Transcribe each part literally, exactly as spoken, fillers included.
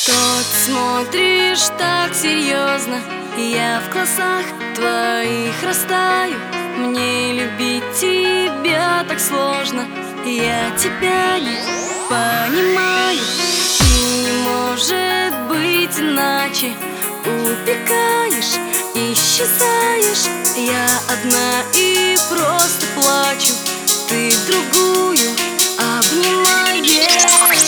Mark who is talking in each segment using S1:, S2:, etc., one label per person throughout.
S1: Что ты смотришь так серьезно? Я в глазах твоих растаю. Мне любить тебя так сложно. Я тебя не понимаю. И не может быть иначе. Убегаешь, исчезаешь. Я одна и просто плачу. Ты другую обнимаешь.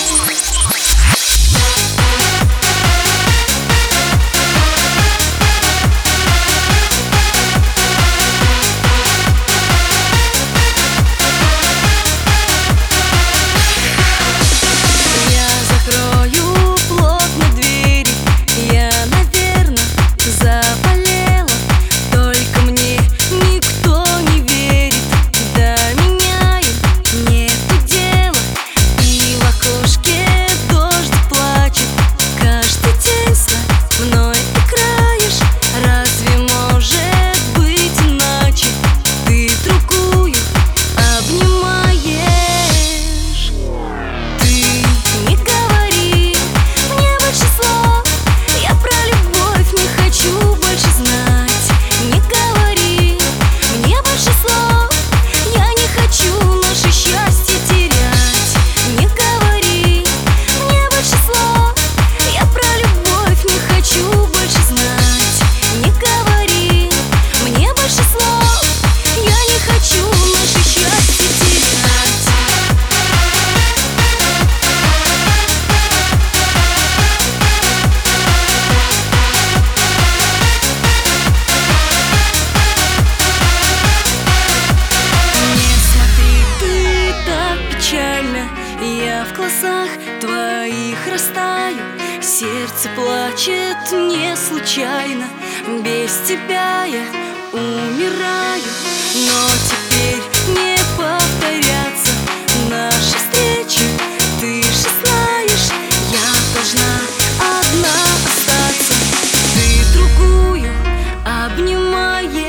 S1: Я в глазах твоих растаю. Сердце плачет не случайно. Без тебя я умираю. Но теперь не повторятся наши встречи. Ты же знаешь, я должна одна остаться. Ты другую обнимаешь.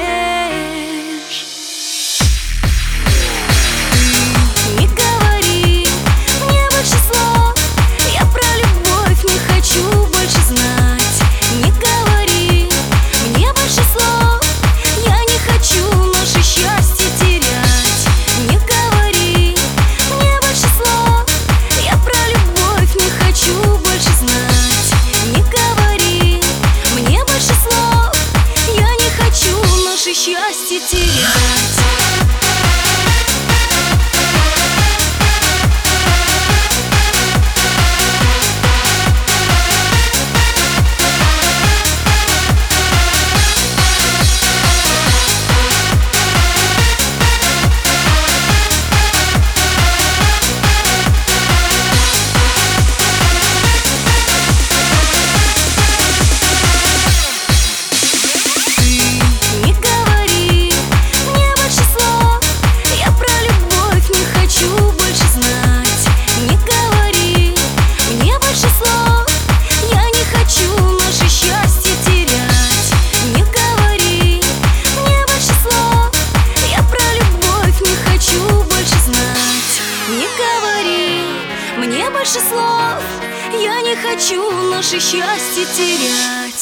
S1: Счастье терять. Мне больше слов, я не хочу наше счастье терять.